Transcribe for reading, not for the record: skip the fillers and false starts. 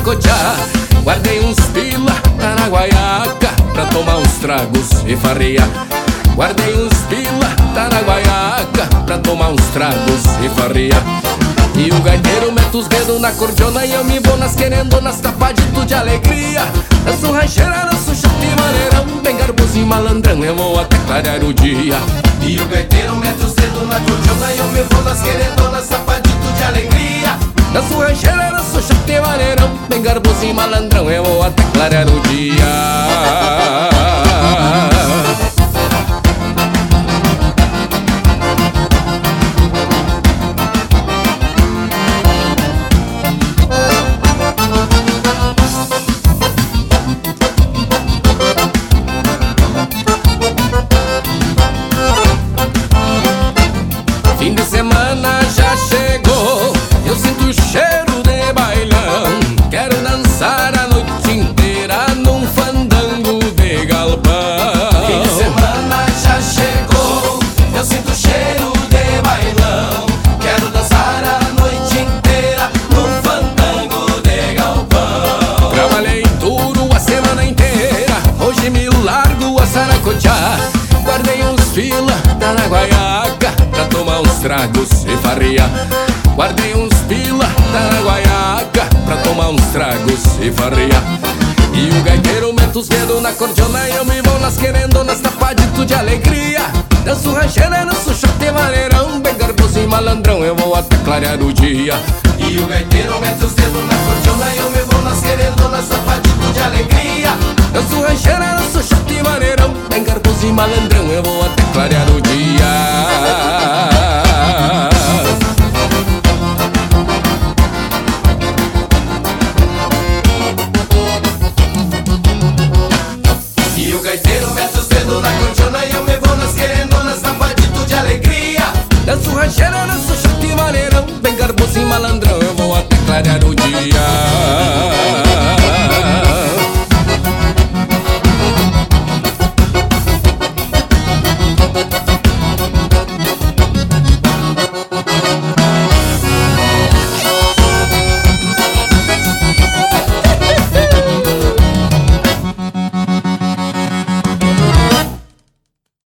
saracotear. Guardei uns pila, tá na guaiaca, pra tomar uns tragos e farrear. Guardei uns pila, tá na guaiaca, pra tomar uns tragos e farrear. E o gaiteiro mete os dedos na cordiona e eu me vou nas querendonas tapadito de alegria. Danço rancheira, danço chute e maneirão, bem garboso e malandrão, eu vou até clarear o dia. E o gaiteiro mete os dedos na cordiona e eu me vou nas querendonas tapadito de alegria. Danço rancheira, danço chute e maneirão, bem garboso e malandrão, eu vou até clarear o dia. Fim de semana já chegou, eu sinto o cheiro de bailão. Quero dançar a noite inteira num fandango de galpão. Fim de semana já chegou, eu sinto o cheiro de bailão. Quero dançar a noite inteira num fandango de galpão. Trabalhei duro a semana inteira, hoje me largo a saracotear. Guardei uns fila, tá na guaiaca, pra tomar uns tragos e farrear. Guardei uns pila, tá na guaiaca, pra tomar uns tragos e farrear. E o gaiteiro mete os dedos na cordiona e eu me vou nas querendonas tapadito de alegria. Danço rancheira, danço chute maneirão, bem garboso e malandrão, eu vou até clarear o dia. E o gaiteiro mete os dedos na cordiona e eu me vou nas querendonas tapadito de alegria. Danço rancheira, danço chute maneirão, bem garboso e malandrão, eu vou até clarear o dia.